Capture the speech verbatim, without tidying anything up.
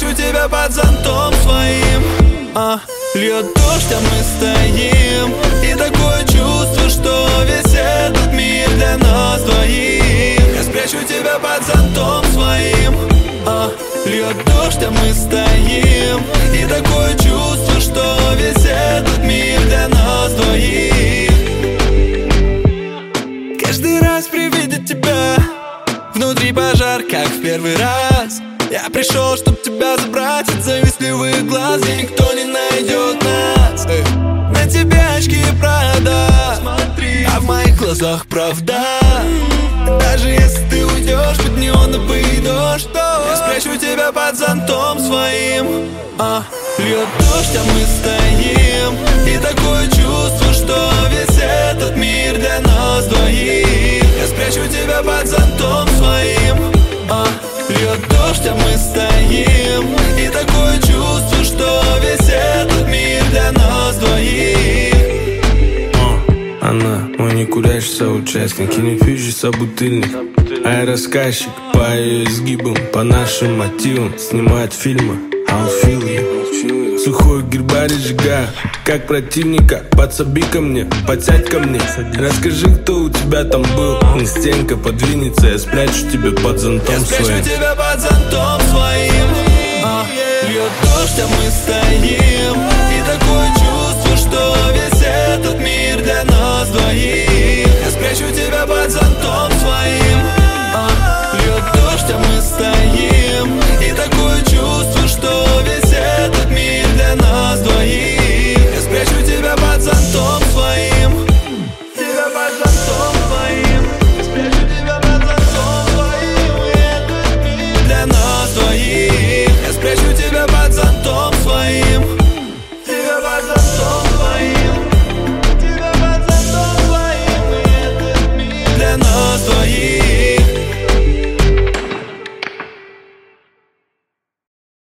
спрячу тебя под зонтом своим. а, Льет дождь, а мы стоим. И такое чувство, что весь этот мир для нас двоих. Я спрячу тебя под зонтом своим. а, Льет дождь, а мы стоим. И такое чувство, что весь этот мир для нас двоих. Каждый раз при виде тебя внутри пожар, как в первый раз. Я пришел, чтоб тебя забрать от завистливых глаз, где никто не найдет нас. Эй. На тебе очки Прада, смотри, а в моих глазах правда. Даже если ты уйдешь под неоновый дождь, то я спрячу тебя под зонтом своим. а, Льет дождь, а мы стоим. И такое чувство, что весь этот мир для нас двоих. Я спрячу тебя под зонтом своим. а, Льет дождь, а мы стоим. И такое чувство, что весь этот мир для нас двоих. Она мой некурящий соучастник и не пьющий собутыльник, а я рассказчик по ее изгибам, по нашим мотивам. Снимает фильмы, I'll feel you. Сухой гербарий сжигаю, как противника. Подсоби ко мне, подсядь ко мне. Расскажи, кто у тебя там был. Стенка подвинется, я спрячу тебя под зонтом своим. Я спрячу тебя под зонтом своим. а, Льет дождь, а мы стоим. И такое чувство, что весь этот мир для нас двоих.